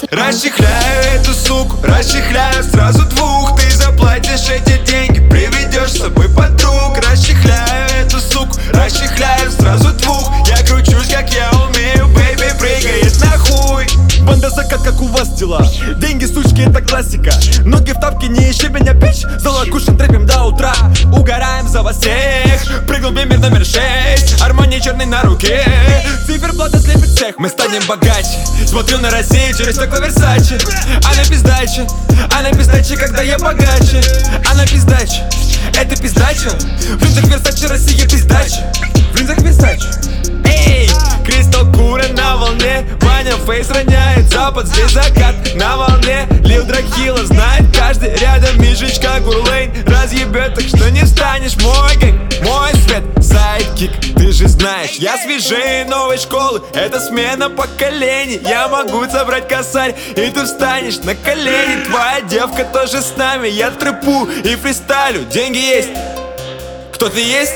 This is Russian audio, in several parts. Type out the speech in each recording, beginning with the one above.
Расчехляю эту суку, расчехляю сразу двух. Ты заплатишь эти деньги, приведешь с собой подруг. Расчехляю эту суку, расчехляю сразу двух. Я кручусь, как я умею, бэйби прыгает нахуй. Банда закат, как у вас дела? Деньги, сучки, это классика. Ноги в тапке, не ищи меня, бич. Зала кушаем, трэпим до утра. Угораем за вас всех. Прыгнул бемер номер 6. Армани черный на руке. Циферблата слепит всех. Мы станем богаче. Смотрю на Россию через стекло Версачи. Она пиздаче, когда я богаче. Она пиздаче, это пиздача. В линзах Версачи, Россия пиздача. В линзах Версачи. Эй, Кристал Кура на волне. Ваня Фейс роняет запад, здесь закат на волне. Лил Дракхила знает каждый рядом. Мишечка Гурлейн разъебет, так что не встанешь. Мой гэнг, мой свет, сайдкик. Ты же знаешь, я свежее новой школы. Это смена поколений. Я могу собрать косарь, и ты встанешь на колени. Твоя девка тоже с нами. Я трэпу и фристайлю. Деньги есть. Кто ты есть?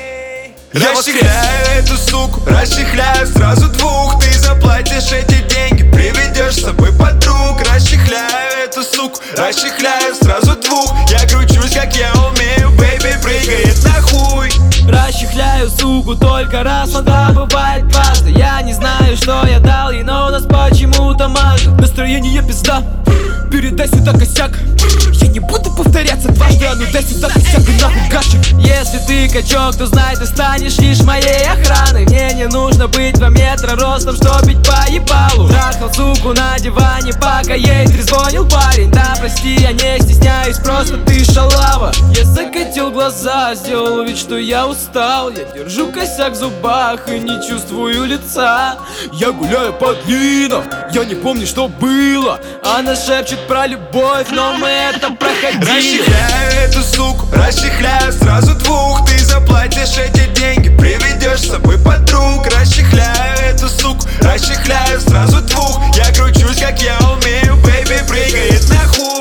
Расчехляю эту суку, расчехляю сразу двух. Ты заплатишь эти деньги, приведешь с собой подруг. Расчехляю эту суку, расчехляю сразу двух. Я кручусь, как я умею, бэйби прыгает нахуй. Расчехляю суку только раз, но да, бывает дважды. Я не знаю, что я дал ей, но у нас почему-то мажет. Настроение пизда, передай сюда косяк. Я не буду повторяться дважды, а ну дай сюда косяк и нахуй гашек. Если ты качок, то знай, ты станешь лишь моей охраной. Мне не нужно быть 2 метра ростом, чтоб бить по ебалу. Трахал суку на диване, пока ей трезвонил парень. Да прости, я не стесняюсь, просто ты шалава. Я закатил глаза, сделал вид, что я устал. Я держу косяк в зубах и не чувствую лица. Я гуляю по длинам, я не помню, что было. Она шепчет про любовь, но мы это проходили. Расчехляю эту суку, расчехляю сразу двух. Ты заплатишь эти деньги, приведешь с собой подруг. Расчехляю эту суку, расчехляю сразу двух. Я кручусь, как я умею, бэйби прыгает нахуй.